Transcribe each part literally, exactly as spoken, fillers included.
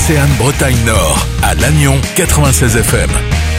Océane Bretagne Nord, à Lannion quatre-vingt-seize F M.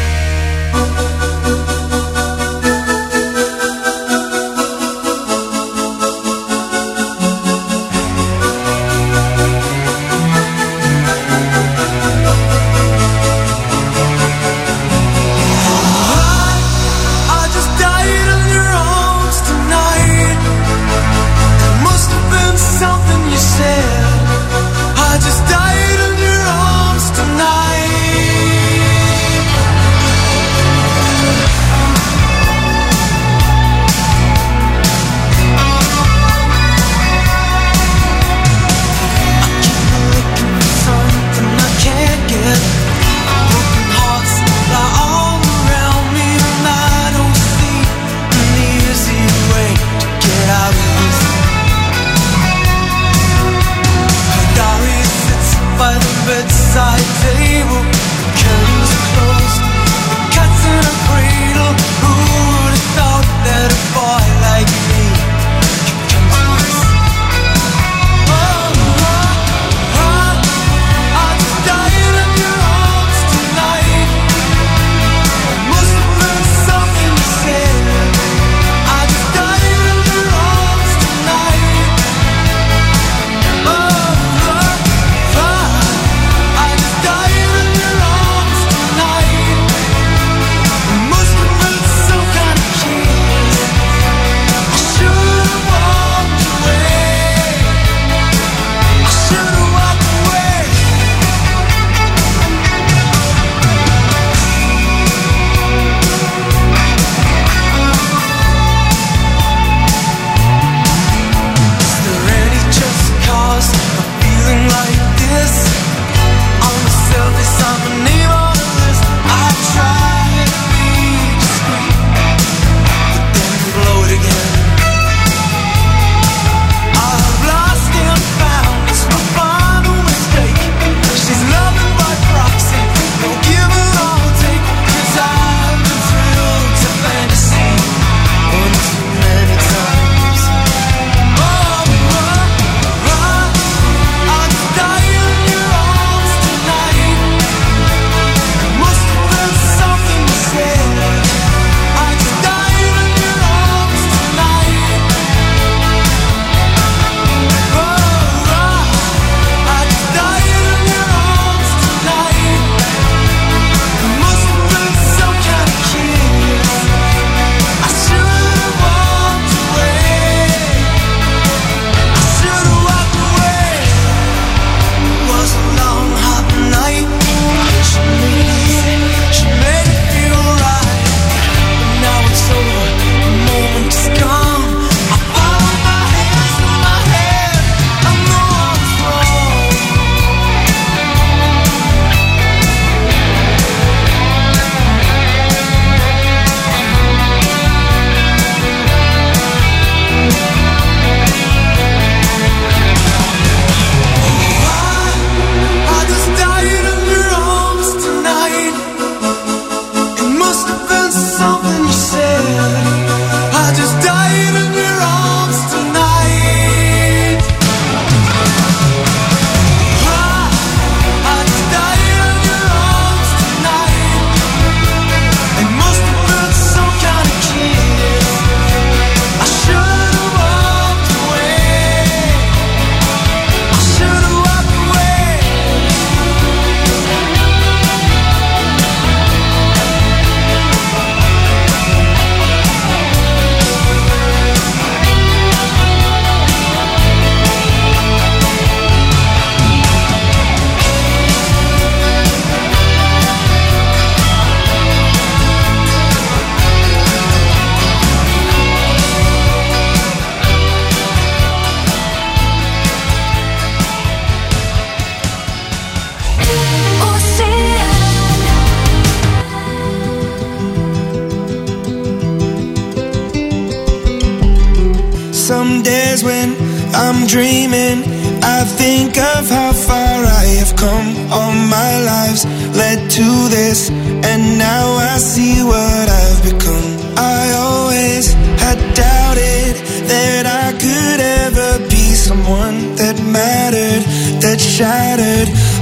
Some days when I'm dreaming, I think of how far I have come. All my lives led to this, and now I see what I've become. I always had doubted that I could ever be someone that mattered, that shattered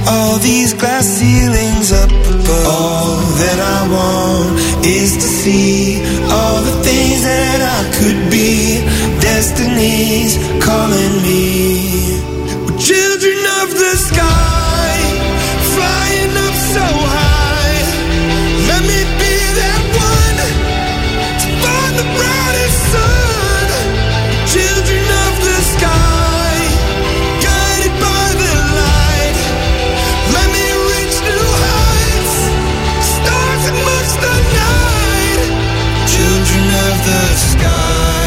all these glass ceilings up above. All that I want is to see all the things that I could be. Destiny's calling me. We're children of the sky, flying up so high. Let me be that one to find the brightest sun. Children of the sky, guided by the light. Let me reach new heights, stars amongst the night. Children of the sky.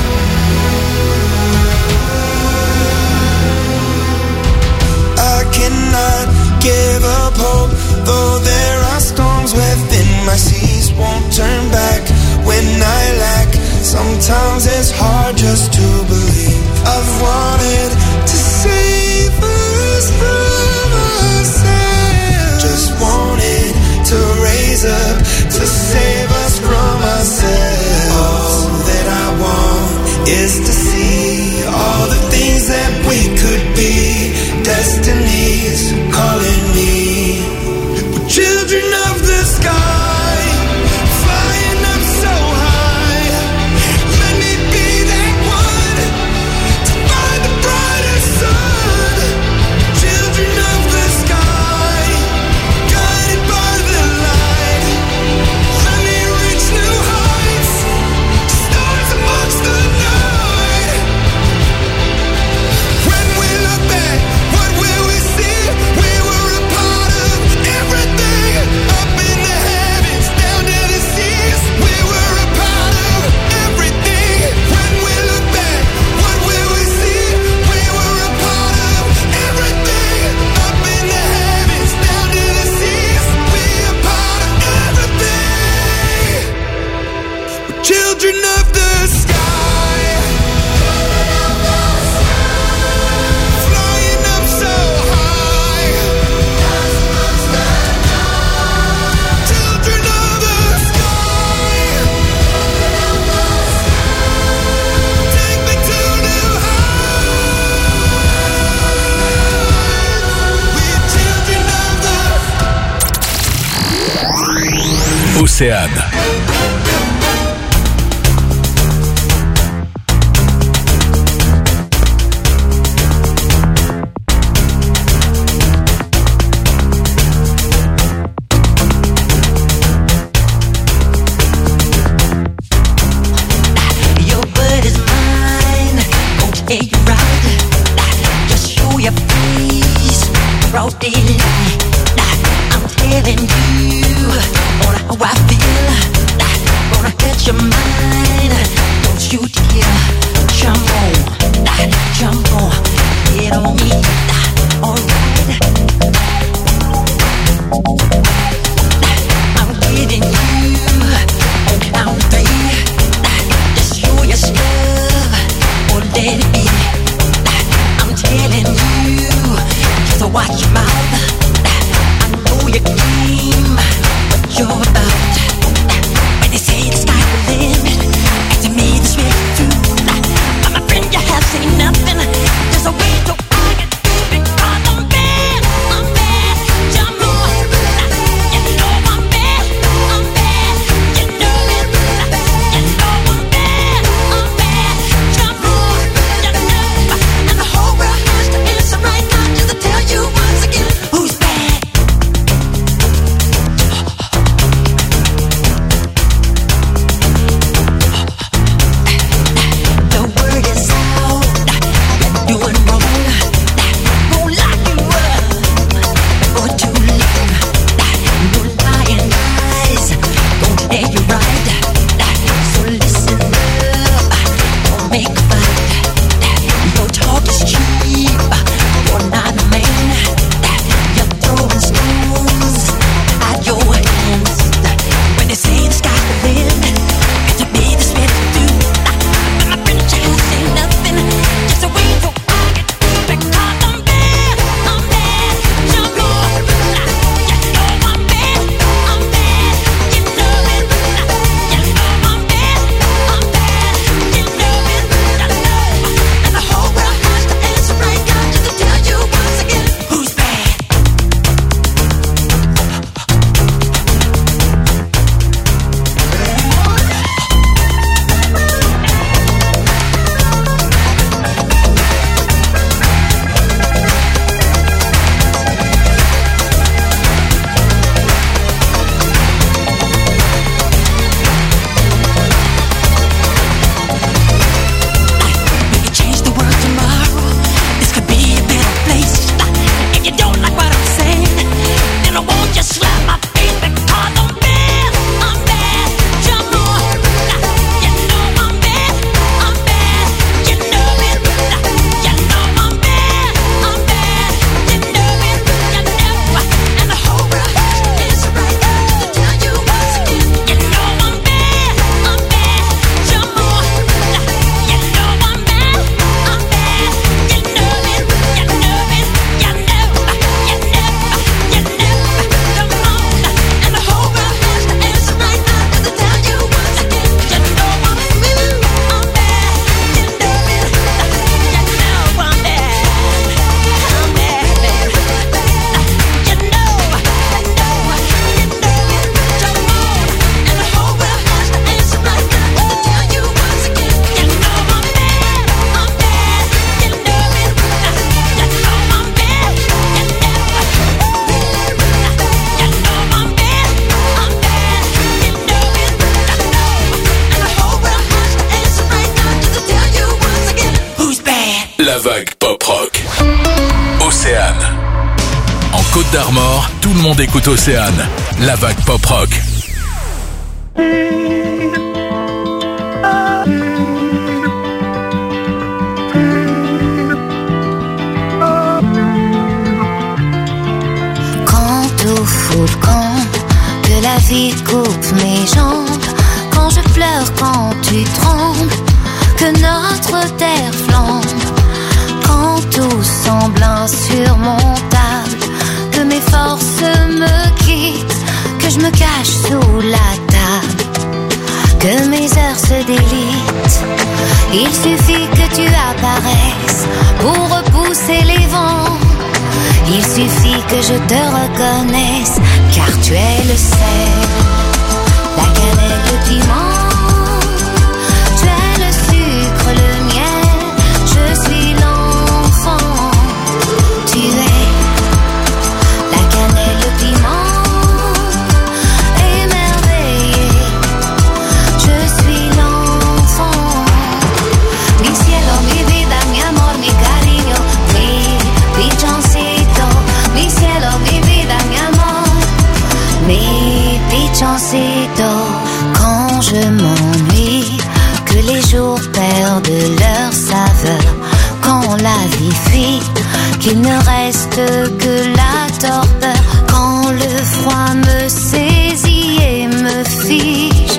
I cannot give up hope, though there are storms within my seas. Won't turn back when I lack. Sometimes it's hard just to believe. I've wanted to save us from ourselves. Just wanted to raise up to save us from ourselves. All that I want is to see all the things that we could be. Destiny's calling me. We're children of the sky, flying up so high. Let me be that one to find the brightest sun. Children of the sky, guided by the light. Let me reach new heights, stars amongst the night. When we look back, what will we see? We were a part of everything, up in the heavens, down to the seas. We were a part of everything. When we look back, what will we see? We were a part of everything, up in the heavens, down to the seas. We are part of everything. We're children of the sky, flying up so high. Children of the sky, take me to new heights. We're children of the Océane. Your word is mine, gon' take you right. Just show your face, broad daylight. I'm telling you on how I feel. Gonna catch your mind, don't you dare. Jump on, jump on, get on me. Alright, I'm getting you on count three. Just show your stuff or let it be. I'm telling you, just watch your mouth. I know your game, what you're about. When they say the sky's the limit, and to me this way too. But my friend, you have seen nothing. There's a way to argue, because I'm bad, I'm bad. La vague pop rock. Océane. En Côte d'Armor, tout le monde écoute Océane. La vague pop rock. Quand tout fout le camp, que la vie coupe mes jambes, quand je pleure, quand tu trembles, que notre terre flambe, quand tout semble insurmontable, que mes forces me quittent, que je me cache sous la table, que mes heures se délitent. Il suffit que tu apparaisses pour repousser les vents. Il suffit que je te reconnaisse, car tu es le sel, la cannelle, le piment. Tu es le sucre, le miel, je suis l'enfant. Tu es la cannelle, le piment, émerveillé, je suis l'enfant. Mi cielo, mi vida, mi amor, mi cariño, mi pichoncito. Mi cielo, mi vida, mi amor, mi pichoncito. Quand je m'ennuie, que les jours perdent leur saveur, quand la vie fuit, qu'il ne reste que la torpeur, quand le froid me saisit et me fige,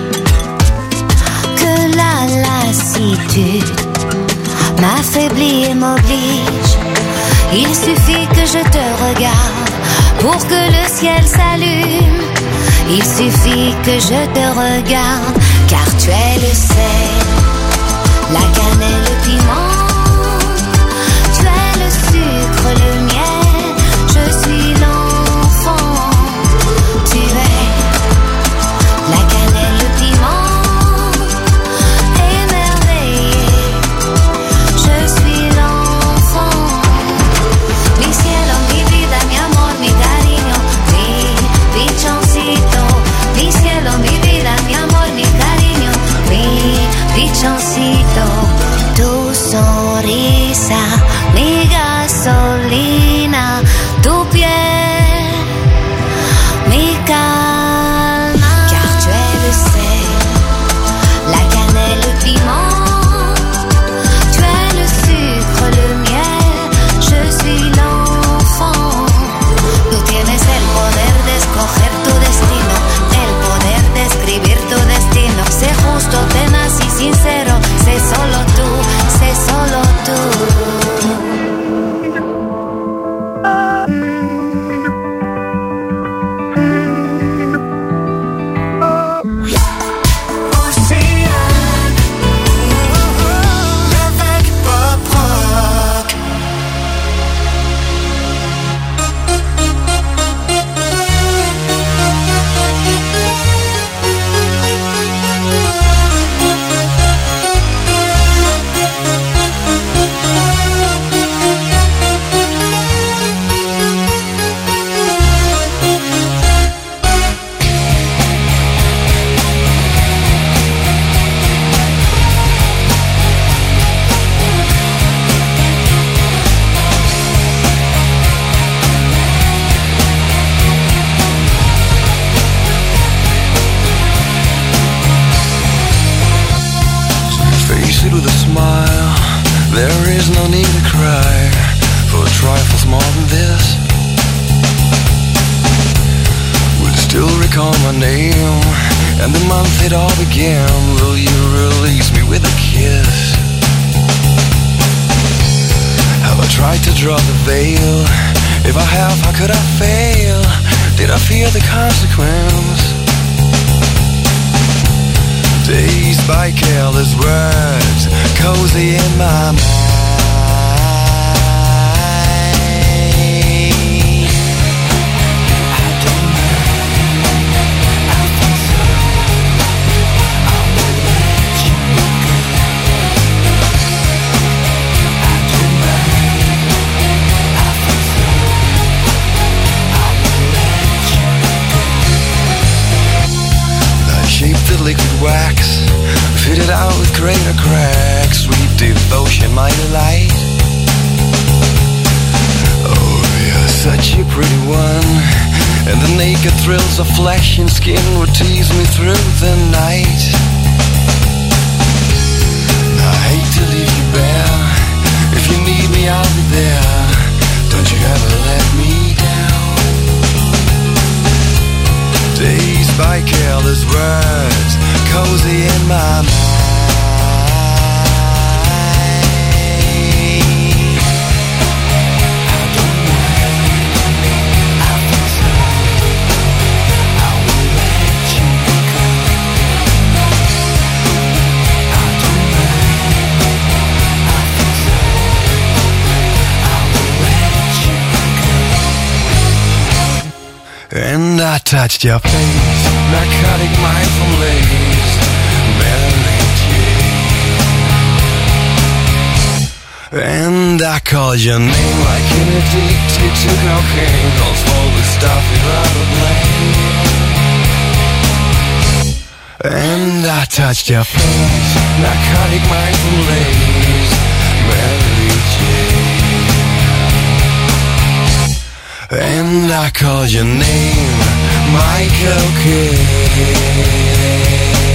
que la lassitude m'affaiblit et m'oblige. Il suffit que je te regarde pour que le ciel s'allume. Il suffit que je te regarde, car tu es le sel, la cannelle, le piment. Tu es le sucre, le miel, je suis l'enfant. Tu es la cannelle, le piment, émerveillé, je suis l'enfant. Mi cielo, mi vida, mi amor, mi cariño, mi pichoncito. Mi cielo, mi vida, mi amor, mi cariño, mi pichoncito. Tu sonrisa, mi gasolina, tu piel, mi calma. Car tu es le sel, la cannelle, le piment. Tu es le sucre, le miel, je suis l'enfant. Tú tienes el poder de escoger tu destino, el poder de escribir tu destino. Sé justo, tenaz y sincero, sé solo tú, sé solo tú. Face it with a smile, there is no need to cry for trifles more than this. Will still recall my name and the month it all began. Will you release me with a kiss? Have I tried to draw the veil? If I have, how could I fail? Did I fear the consequence? Dazed by careless words, cozy in my mind. I don't mind, I think so. I will let you go. I don't mind, I think so. I will let you go. I shaped the liquid wax, fitted out with greater cracks. Sweet devotion, my delight. such a pretty one, and the naked thrills of flesh and skin would tease me through the night. I hate to leave you bare. If you need me, I'll be there. Don't you ever let me down. Dazed by careless words, cozy in my mind. And I touched your face, narcotic mindful lace, Mary Jane. And I called your name like an addicted to cocaine, calls for the stuff without a blame. And I touched your face, narcotic mindful lace, Mary Jane. And I called your name, Michael Kidd.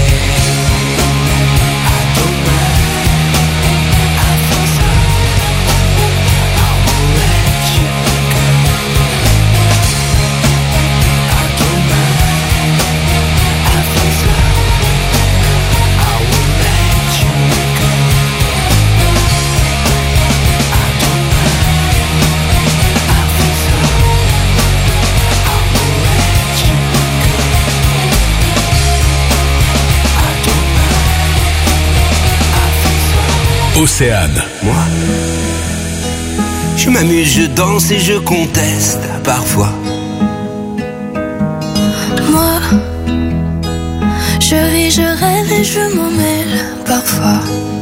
Océane. Moi, je m'amuse, je danse et je conteste parfois. Moi, je vis, je rêve et je m'en mêle parfois.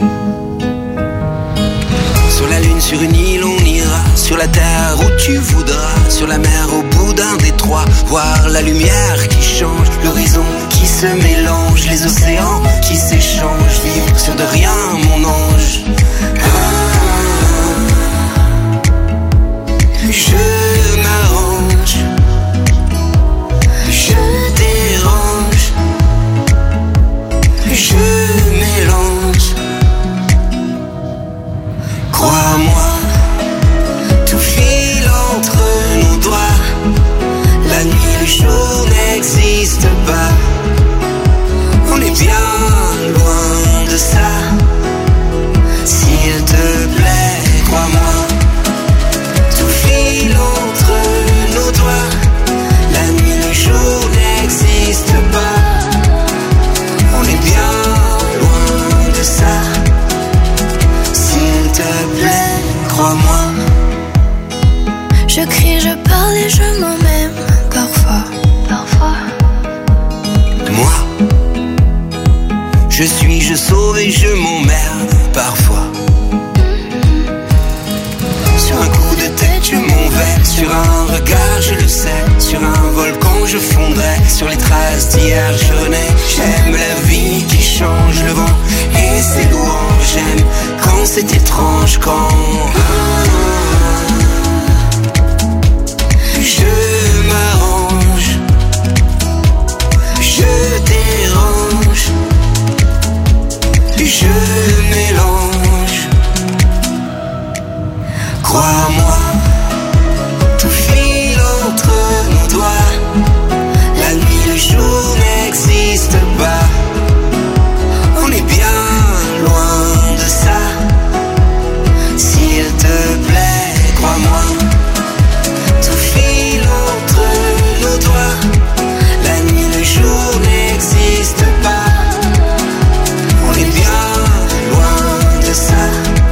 Sur la lune, sur une île, on ira. Sur la terre où tu voudras. Sur la mer, au bout d'un détroit. Voir la lumière qui change, l'horizon qui se mélange, les océans qui s'échangent. Vivre sur de rien, mon ange. Ah, je m'arrange, je dérange, je mélange. Crois-moi, tout file entre nos doigts. La nuit, le jour n'existe pas. On est bien loin de ça. S'il te plaît, crois-moi, tout file entre nos doigts. La nuit, le jour n'existe pas. On est bien loin de ça. S'il te plaît, crois-moi. Je crie, je parle et je m'en même parfois. Parfois. Moi, je suis, je sauve et je m'emmerde parfois. Sur un coup de tête, je m'en vais. Sur un regard, je le sais. Sur un volcan, je fondrai. Sur les traces d'hier, je renais. J'aime la vie qui change, le vent et ses louanges. J'aime quand c'est étrange, quand je m'arrange, je dérange, je mélange. Crois-moi, tout file entre nos doigts. La nuit, le jour n'existe pas. On est bien loin de ça. S'il te plaît, crois-moi, tout file entre nos doigts. La nuit, le jour n'existe pas. On est bien loin de ça.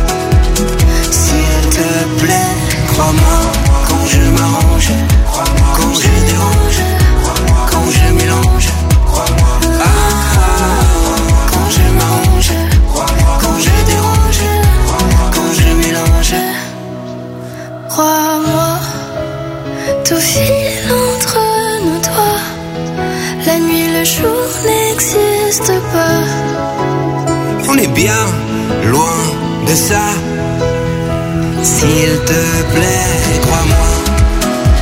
S'il te plaît, crois-moi, quand je m'arrange, quand je dérange, quand je mélange. Ah, quand je m'arrange, quand je dérange, quand je mélange. Crois-moi, tout file entre nos doigts. La nuit, le jour n'existe pas. On est bien loin de ça. S'il te plaît, crois-moi,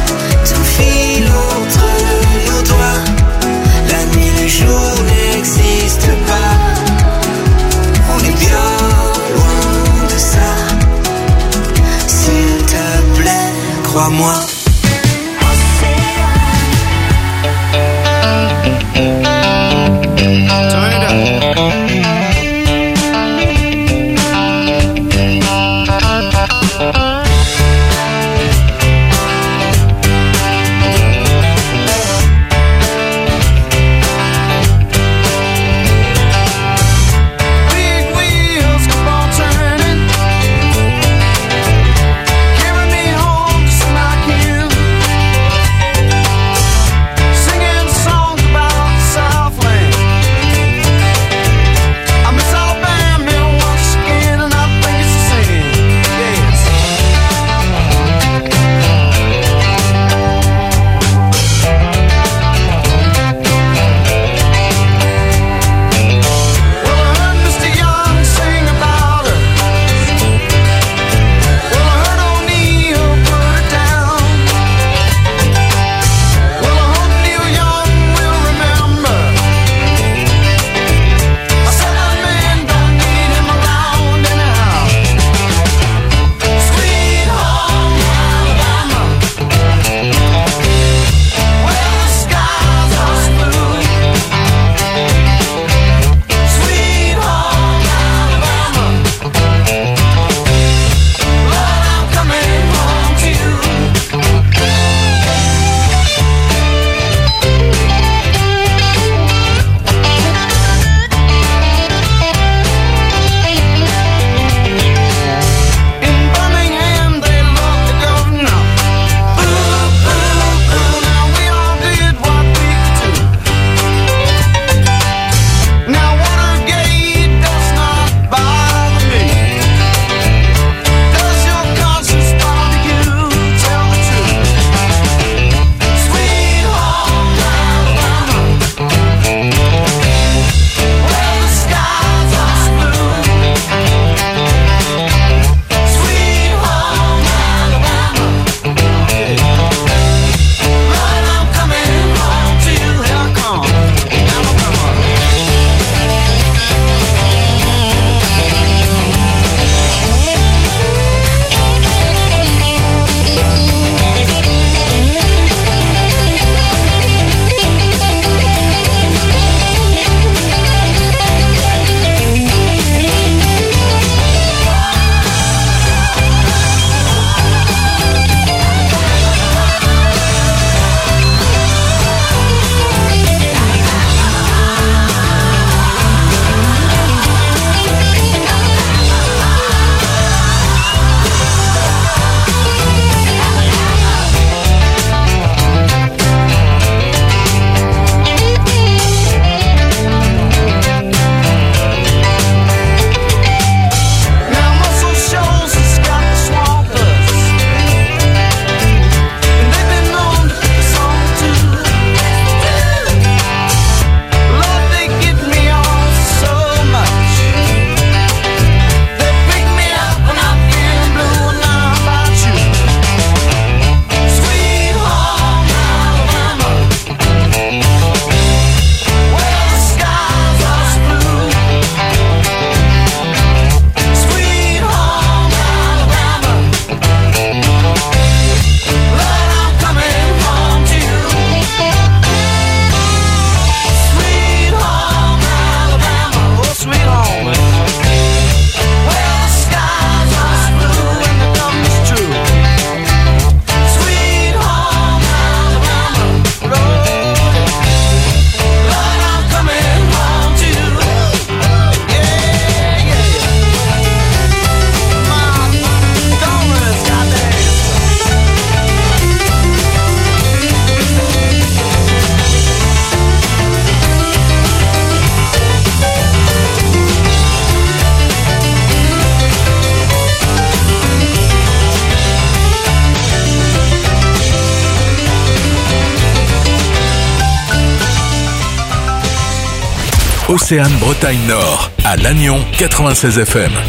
Océane Bretagne Nord, à Lannion quatre-vingt-seize F M.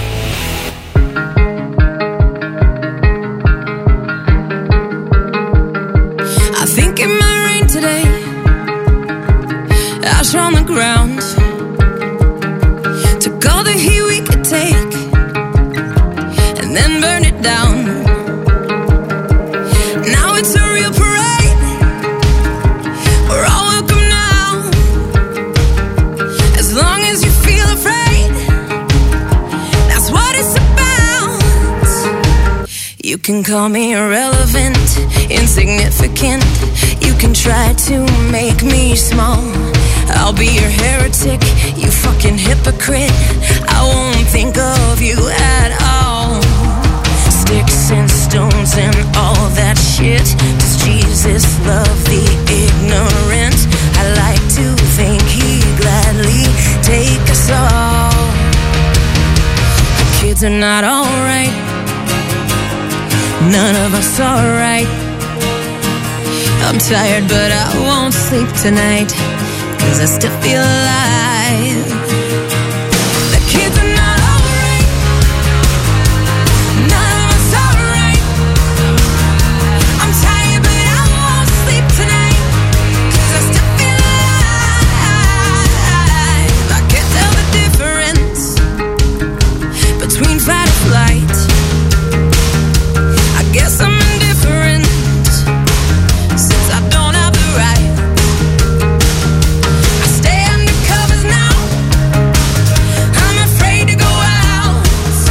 I think it might rain today. Ash on the ground. Took all the heat we could take and then burn it down. Now it's a real parade. We're all welcome now. As long as you feel afraid, that's what it's about. You can call me irrelevant, insignificant. You can try to make me small. I'll be your heretic, you fucking hypocrite. I won't think of you at all. Sticks and stones and all that shit. Does Jesus love the ignorant? I like to think he'd gladly take us all. The kids are not alright. None of us are right. I'm tired but I won't sleep tonight, 'cause I still feel alive. The kids are not alright. None of us are right. I'm tired but I won't sleep tonight, 'cause I still feel alive. I can't tell the difference between fight or flight. I guess I'm indifferent, since I don't have the right. I stay under covers now. I'm afraid to go out.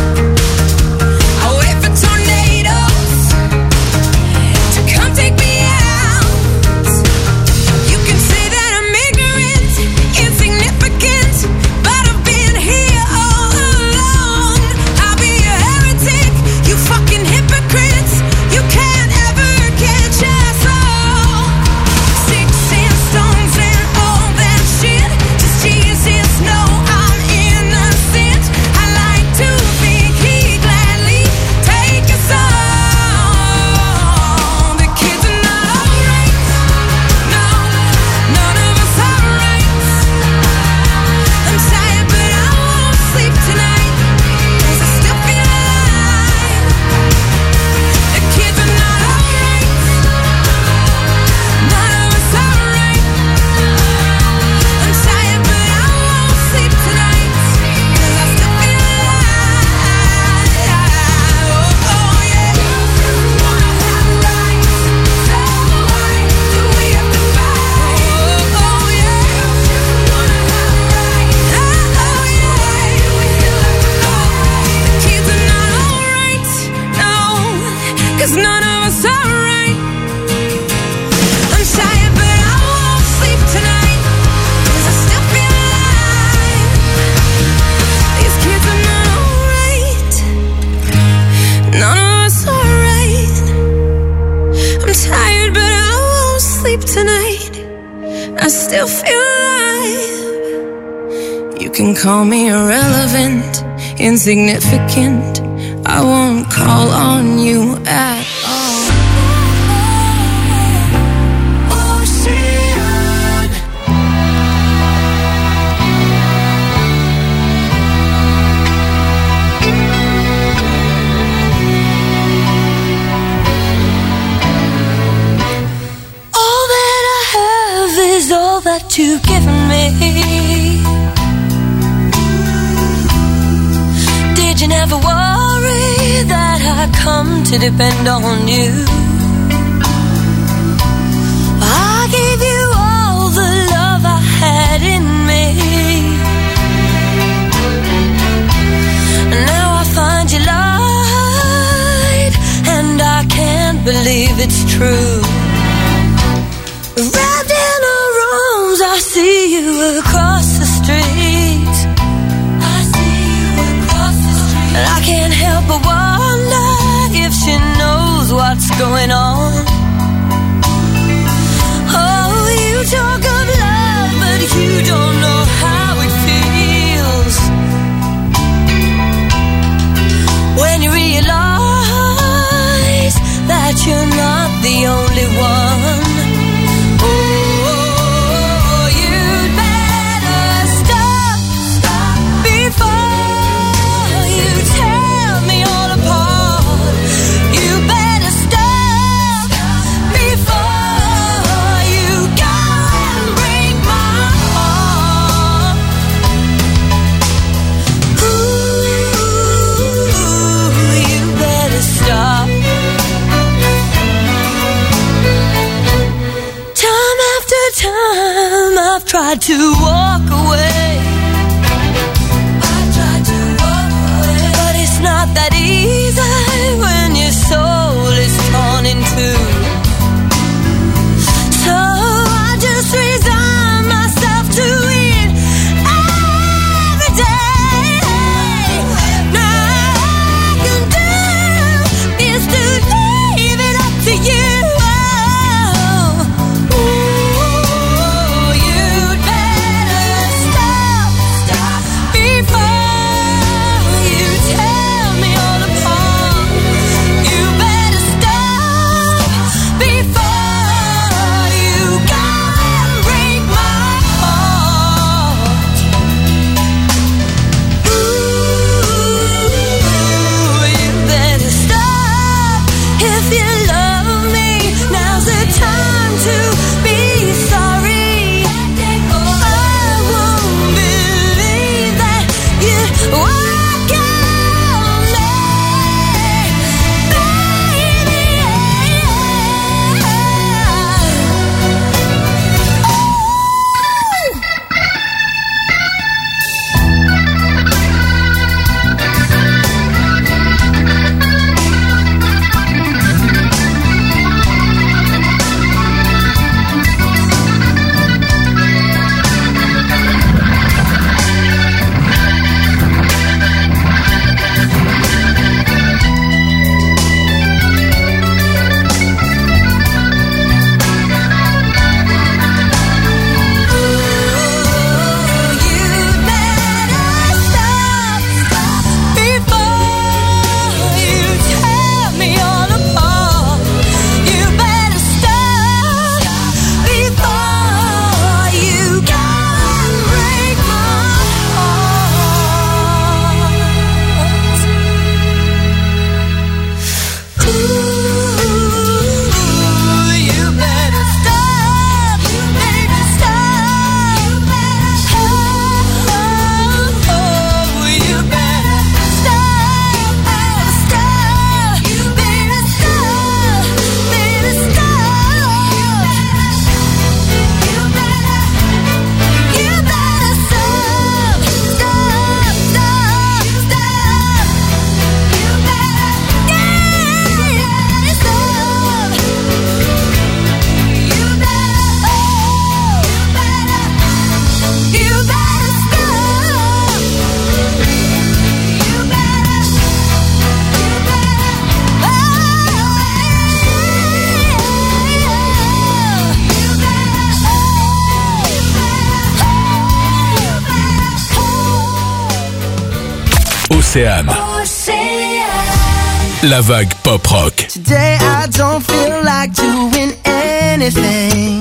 I wait for tornadoes to come take me out. You can say that I'm ignorant, insignificant, but I've been here all along. I'll be a heretic, you fucking hypocrites. You can't ever catch us all. Sticks and stones and all that shit. Does Jesus know I'm innocent? I like to think he'd gladly take us all. The kids are not alright. No, none of us are right. I'm tired but I won't sleep tonight, 'cause I still feel alive. The kids are not alright. None of us are right. I'm tired but I won't sleep tonight, 'cause I still feel alive. Oh, oh yeah. Wanna have rights, so why do we have to fight? Oh, oh yeah. Wanna have rights, oh yeah. We still have to fight. The kids are not alright, no, 'cause none of us are right. I'm tired but I won't sleep tonight, 'cause I still feel alive. These kids are not alright. None of us are right. I'm tired but I won't sleep tonight. I still feel alive. You can call me irrelevant, insignificant. I won't call on you at all. Ocean. All that I have is all that you've given me. Did you never worry that I come to depend on you? I gave you all the love I had in me. Now I find you lied, and I can't believe it's true. Wrapped in our arms, I see you across the street. I see you across the street. And I can't help but wonder if she knows what's going on. Oh, you talk of love, but you don't know how it feels. When you realize that you're not the only one. Oh, you'd better stop time I've tried to walk away. I've tried to walk away. But it's not that easy when your soul is torn in two. So I just resign myself to it every day. Now all I can do is to leave it up to you. Océane. La vague pop rock. Today I don't feel like doing anything.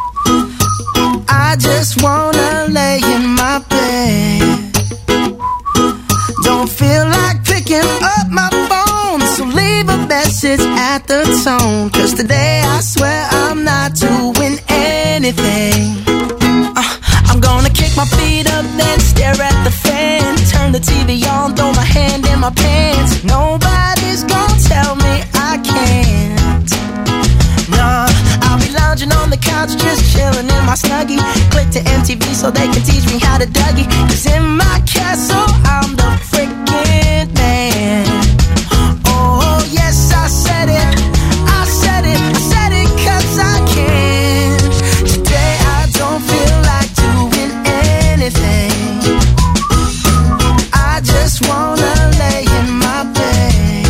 I just wanna lay in my bed. Don't feel like picking up my phone, so leave a message at the tone. Cause today I swear I'm not doing anything. uh, I'm gonna kick my feet up, then stare at the fan. Turn the T V on, throw my hand in my pants. Nobody's gonna tell me I can't. Nah, I'll be lounging on the couch, just chilling in my Snuggie. Click to M T V so they can teach me how to Dougie. Cause in my castle, I'm the freaking man. Oh, yes, I said it. I said it. I said it cause I can. Today I don't feel like doing anything. I just wanna lay in my bed.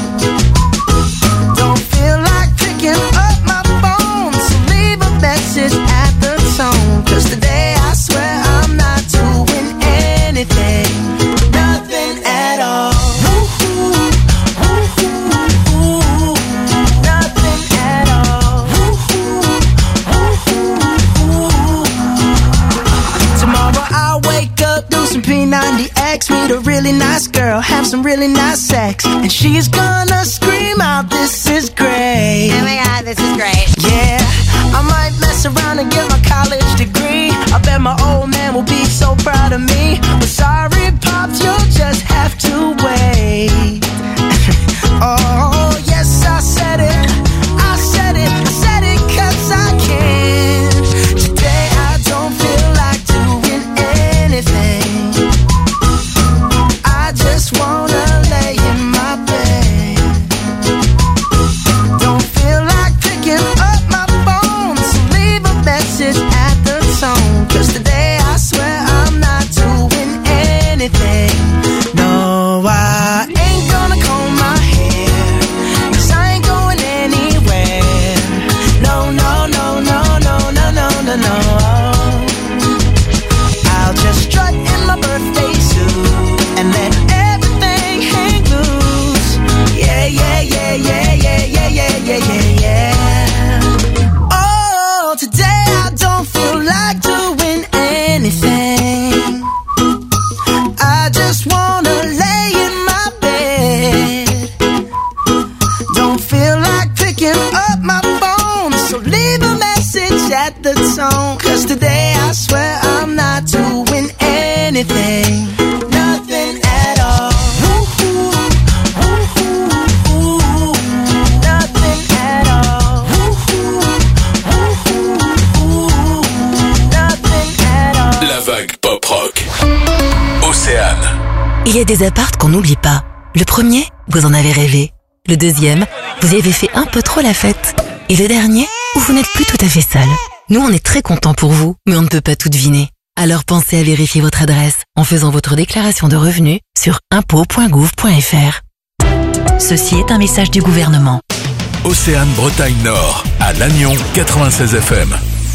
Don't feel like picking up my phone, so leave a message at the tone. Cause today I swear I'm not doing anything. Nothing at all. Woo-hoo, woo-hoo, woo. Nothing at all. Woo-hoo, woo-hoo, woo. Tomorrow I'll wake up, do some P ninety X, meet a really nice girl, have some really nice sex, and she's gonna scream out, "This is great." Oh my god, this is great. Yeah, I might mess around and get my college degree. I bet my old man will be so proud of me. But sorry, Pops, you'll just have to wait. Oh, yes, I said it. I said it. I said it cause I can. message at the tone. Cause today I swear I'm not doing anything. No, I ain't gonna comb my hair, cause I ain't going anywhere. No, no, no, no, no, no, no, no, no. I'll just strut in my birthday suit and let everything hang loose. Yeah, yeah, yeah, yeah, yeah, yeah, yeah, yeah, yeah, yeah. Oh, today I don't feel like doing anything. I just wanna lay in my bed. Don't feel like picking up my phone, so leave a message at the tone. Cause today I swear I'm not doing anything. Nothing at all. Woo-hoo, woo-hoo, woo-hoo. Nothing at all. Woo-hoo, woo-hoo, woo-hoo. Nothing at all. La vague pop rock. Océane. Il y a des apparts qu'on n'oublie pas. Le premier, vous en avez rêvé. Le deuxième, vous y avez fait un peu trop la fête. Et le dernier, où vous n'êtes plus tout à fait seul. Nous, on est très contents pour vous, mais on ne peut pas tout deviner. Alors pensez à vérifier votre adresse en faisant votre déclaration de revenus sur impôts point gouv point f r. Ceci est un message du gouvernement. Océane Bretagne Nord, à Lannion quatre-vingt-seize F M.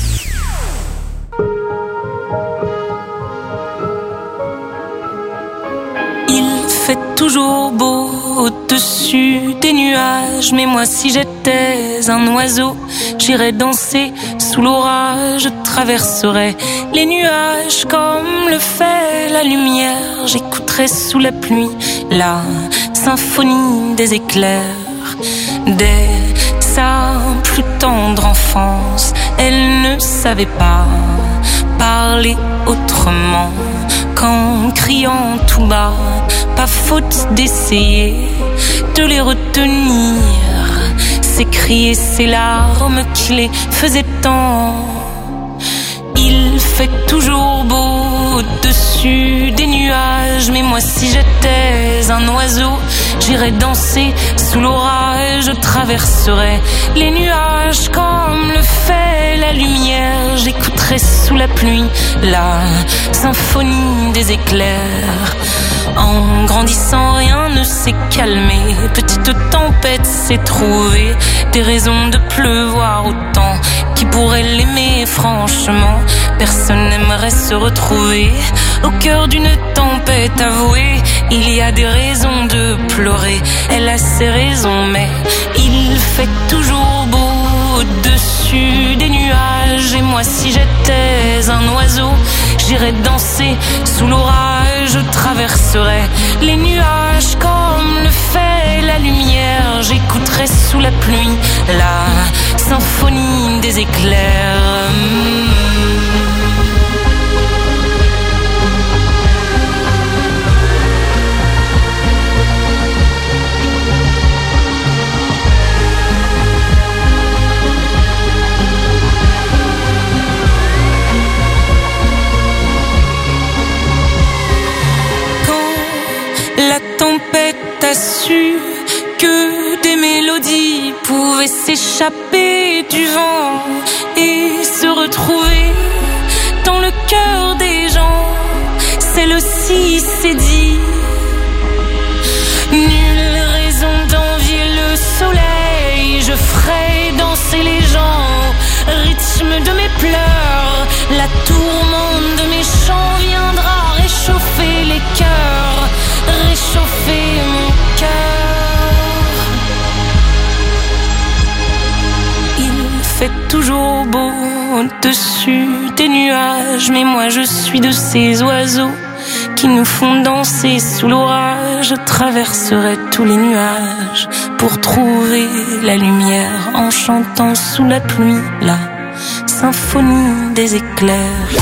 Il fait toujours beau au-dessus des nuages, mais moi si j'étais un oiseau, j'irais danser sous l'orage, je traverserais les nuages comme le fait la lumière, j'écouterais sous la pluie la symphonie des éclairs. Dès sa plus tendre enfance, elle ne savait pas parler autrement qu'en criant tout bas. Pas faute d'essayer de les retenir, ces cris et ces larmes qui les faisaient tant. Il fait toujours beau au-dessus des nuages, mais moi si j'étais un oiseau, j'irais danser sous l'orage, je traverserais les nuages comme le fait la lumière, j'écouterais sous la pluie la symphonie des éclairs. En grandissant, rien ne s'est calmé. Petite tempête s'est trouvée des raisons de pleuvoir autant. Qui pourrait l'aimer franchement? Personne n'aimerait se retrouver au cœur d'une tempête avouée. Il y a des raisons de pleurer, elle a ses raisons, mais il fait toujours beau au-dessus des nuages. Et moi si j'étais un oiseau, j'irais danser sous l'orage, je traverserais les nuages comme le fait la lumière, j'écouterais sous la pluie la symphonie des éclairs. La tempête a su que des mélodies pouvaient s'échapper du vent et se retrouver dans le cœur des gens. Celle-ci s'est dit, nulle raison d'envier le soleil, je ferai danser les gens, rythme de mes pleurs, la tourmente de mes chants viendra réchauffer les cœurs, réchauffer mon cœur. Il fait toujours beau au-dessus des nuages, mais moi je suis de ces oiseaux qui nous font danser sous l'orage. Je traverserai tous les nuages pour trouver la lumière en chantant sous la pluie la symphonie des éclairs.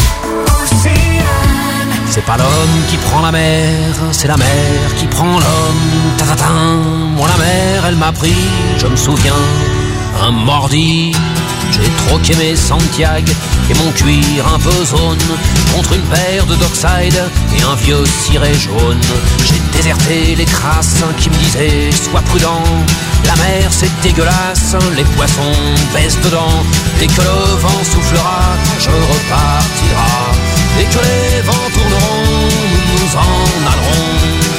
C'est pas l'homme qui prend la mer, c'est la mer qui prend l'homme. Ta-ta-ta. Moi la mer, elle m'a pris, je me souviens, un mordi. J'ai troqué mes Santiago et mon cuir un peu zone contre une paire de Dockside et un vieux ciré jaune. J'ai déserté les crasses qui me disaient sois prudent, la mer c'est dégueulasse, les poissons baissent dedans. Dès que le vent soufflera, je repartira. Dès que les vents tourneront, nous nous en allerons.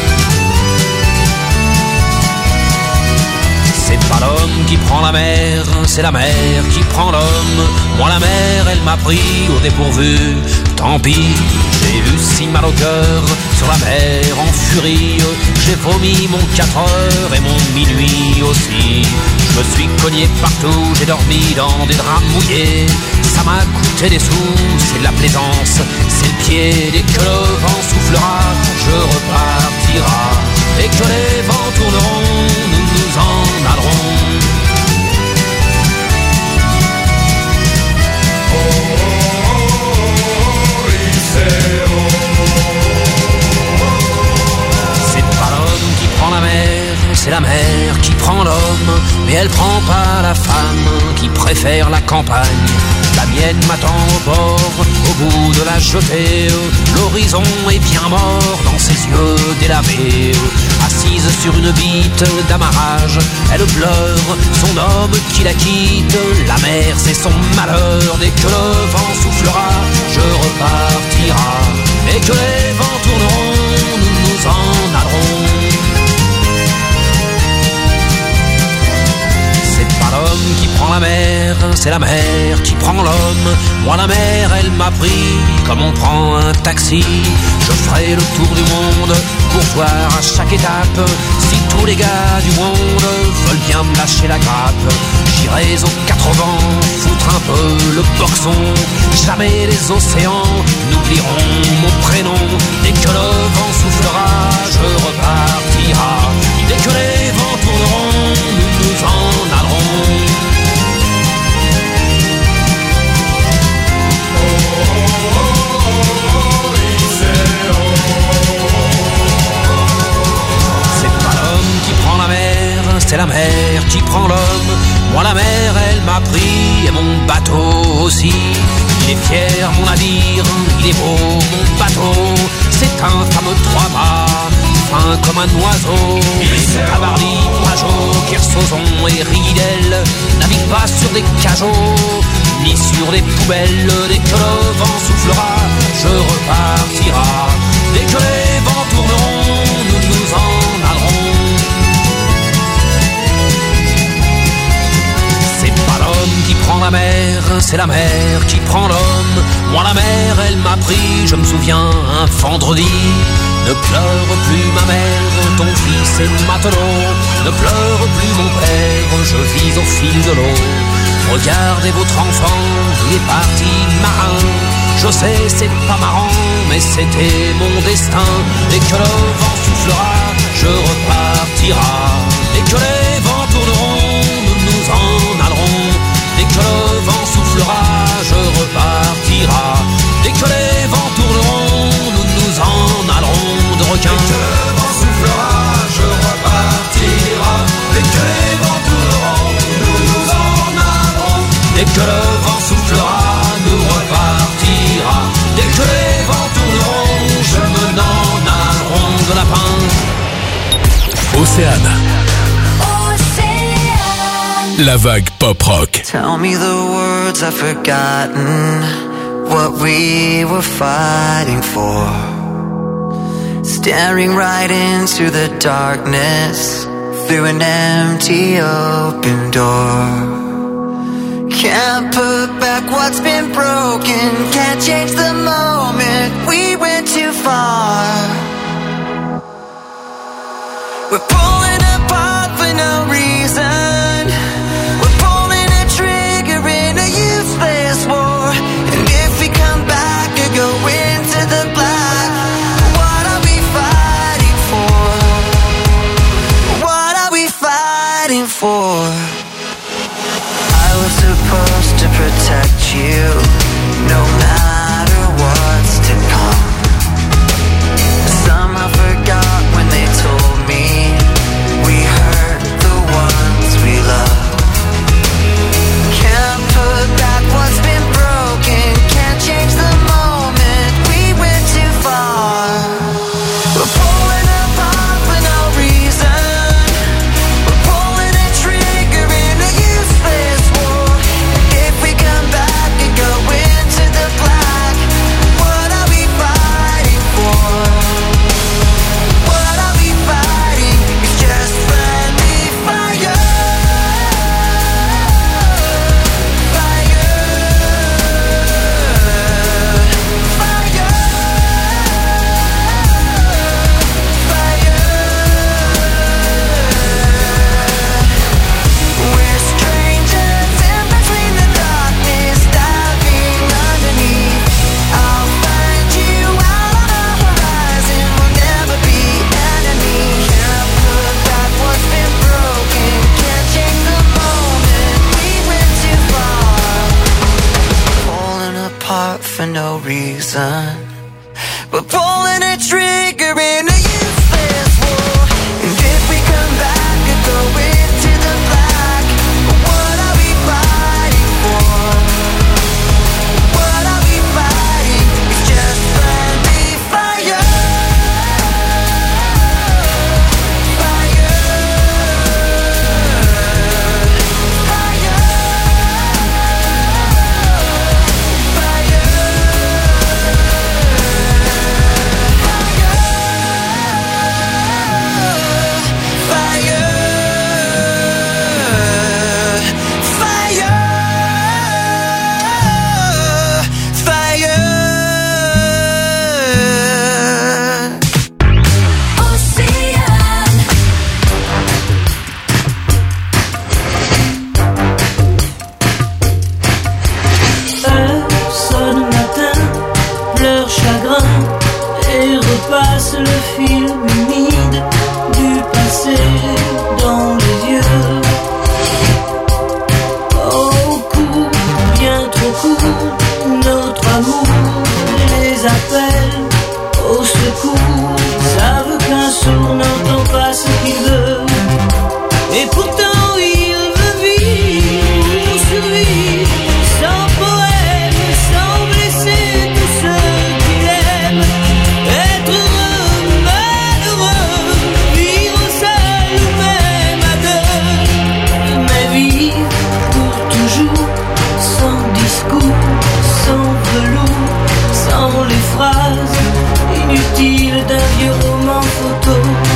C'est pas l'homme qui prend la mer, c'est la mer qui prend l'homme. Moi la mer, elle m'a pris au dépourvu. Tant pis, j'ai eu si mal au cœur sur la mer en furie. J'ai vomi mon quatre heures et mon minuit aussi. Je me suis cogné partout, j'ai dormi dans des draps mouillés. Ça m'a coûté des sous, c'est de la plaisance, c'est le pied. Dès que le vent soufflera, je repartira. Dès que les vents tourneront, nous nous en allerons. C'est pas l'homme qui prend la mer, c'est la mer qui prend l'homme. Mais elle prend pas la femme qui préfère la campagne. La mienne m'attend au bord, au bout de la jetée. L'horizon est bien mort dans ses yeux délavés. Assise sur une bite d'amarrage, elle pleure son homme qui la quitte. La mer c'est son malheur, dès que le vent soufflera, je repartira. Dès que les vents tourneront, nous nous en allerons. C'est pas l'homme qui prend la mer, c'est la mer qui prend l'homme. Moi la mer, elle m'a pris comme on prend un taxi. Je ferai le tour du monde pour voir à chaque étape si tous les gars du monde veulent bien me lâcher la grappe. J'irai aux quatre vents, foutre un peu le boxon. Jamais les océans n'oublieront mon prénom. Dès que le vent soufflera, je repartira. Dès que les vents tourneront, nous nous en allerons. C'est la mer qui prend l'homme. Moi la mer elle m'a pris et mon bateau aussi. Il est fier mon navire, il est beau mon bateau. C'est un fameux trois-mâts, fin comme un oiseau. Mais Tabarly, Pajot, Kersozon et Ridel naviguent pas sur des cajots ni sur des poubelles. Dès que le vent soufflera, je repartira. Dès que les vents tourneront, nous nous en allerons. Qui prend la mer, c'est la mer qui prend l'homme. Moi la mer, elle m'a pris, je me souviens, un vendredi. Ne pleure plus ma mère, ton fils est matelot. Ne pleure plus mon père, je vis au fil de l'eau. Regardez votre enfant, il est parti marin. Je sais, c'est pas marrant, mais c'était mon destin. Dès que le vent soufflera, je repartira. Dès que les vents tourneront, nous nous en allerons. Dès que le vent soufflera, je repartira. Dès que les vents tourneront, nous nous en allerons de requins. Dès que le vent soufflera, je repartira. Dès que les vents tourneront, nous nous en allerons. Dès que le vent soufflera, nous repartira. Dès que les vents tourneront, je me n'en allerons de lapin. Océane. La vague pop rock. Tell me the words I've forgotten, what we were fighting for. Staring right into the darkness, through an empty open door. Can't put back what's been broken, can't change the moment, we went too far. We're pulling apart for no reason. For I was supposed to protect you, no matter what. apart for no reason. We're pulling a trigger in a useless war. And if we come back and go into the black, what are we fighting for? What are we fighting? It's just friendly fire. Passe le film humide du passé dans les yeux. Oh, court, bien trop court, notre amour les appelle au secours. Savent qu'un sourd n'entend pas ce qu'il veut, et pourtant il veut vivre, survivre, sans poème, sans blesser tous ceux qu'il aime. Être heureux, malheureux, vivre seul ou même à deux, mais vivre pour toujours, sans discours, sans velours, sans les phrases inutiles d'un vieux roman photo.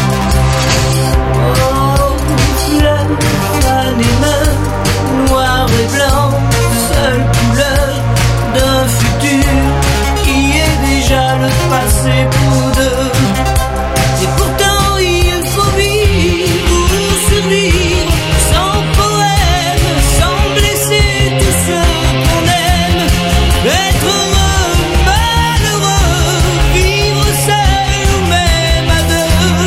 Oh, fleurs, fan et main, noir et blanc, seule couleur d'un futur qui est déjà le passé pour deux. Et pourtant il faut vivre ou survivre, sans poème, sans blesser tous ceux qu'on aime. Être heureux, malheureux, vivre seul ou même à deux.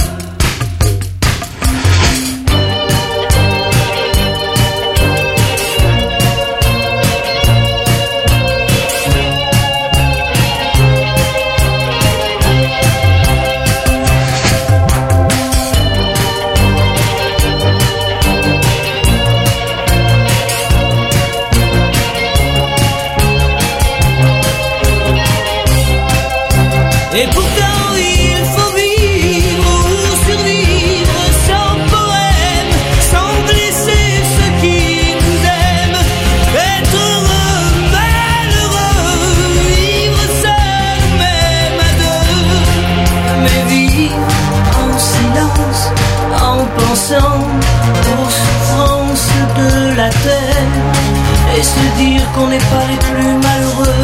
Et pourtant il faut vivre ou survivre, sans poème, sans blesser ceux qui nous aiment. Être heureux, malheureux, vivre seul ou même à deux, mais vivre en silence, en pensant aux souffrances de la terre, et se dire qu'on n'est pas les plus malheureux.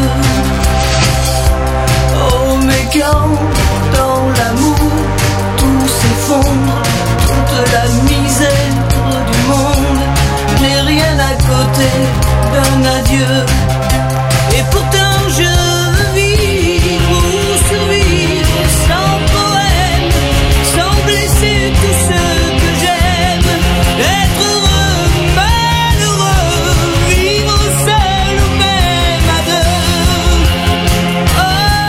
Oh, mais quand dans l'amour tout s'effondre, toute la misère du monde n'est rien à côté d'un adieu. Et pourtant je veux vivre ou survivre, sans poème, sans blesser tous ceux que j'aime. Être heureux, malheureux, vivre seul ou même à deux. Oh,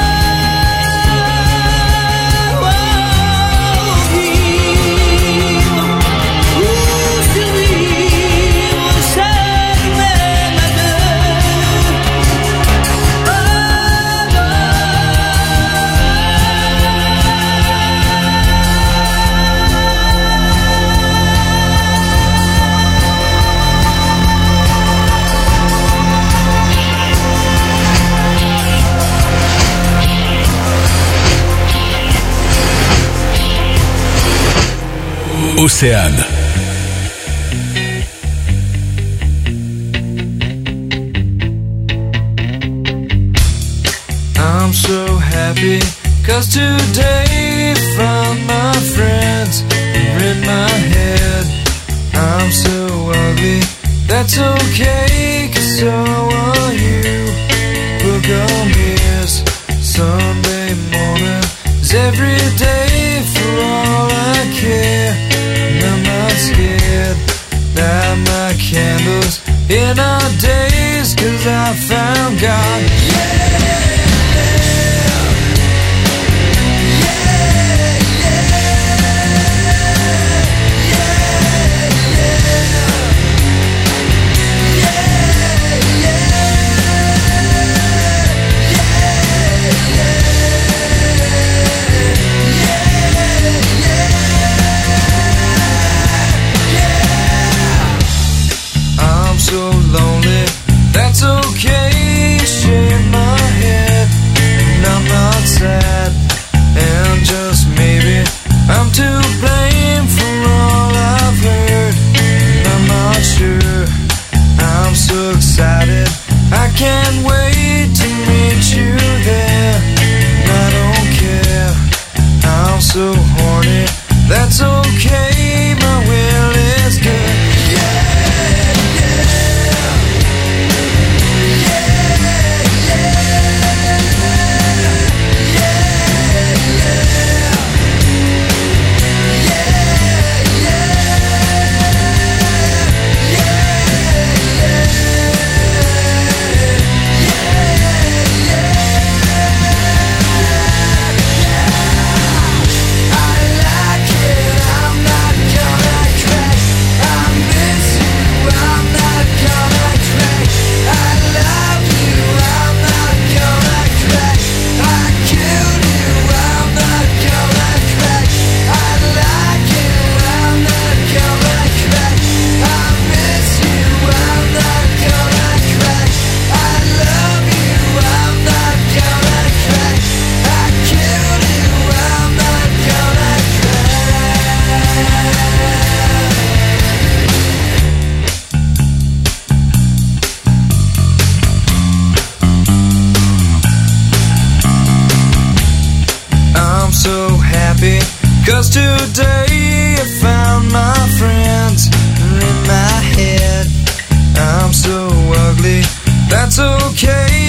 Océane. I'm so happy, cause today found my friends are in my head. I'm so ugly, that's okay, cause so are you. Book on ears, Sunday morning is every day for all I care. And I'm not scared, light my candles, in our days, 'cause I found God. I'm so lonely, that's okay. Shake my head, and I'm not sad. And just maybe I'm to blame for all I've heard. And I'm not sure, I'm so excited, I can't wait to meet you there. And I don't care, I'm so horny, that's okay, my will is good. I'm so happy, 'cause today I found my friends in my head. I'm so ugly, that's okay.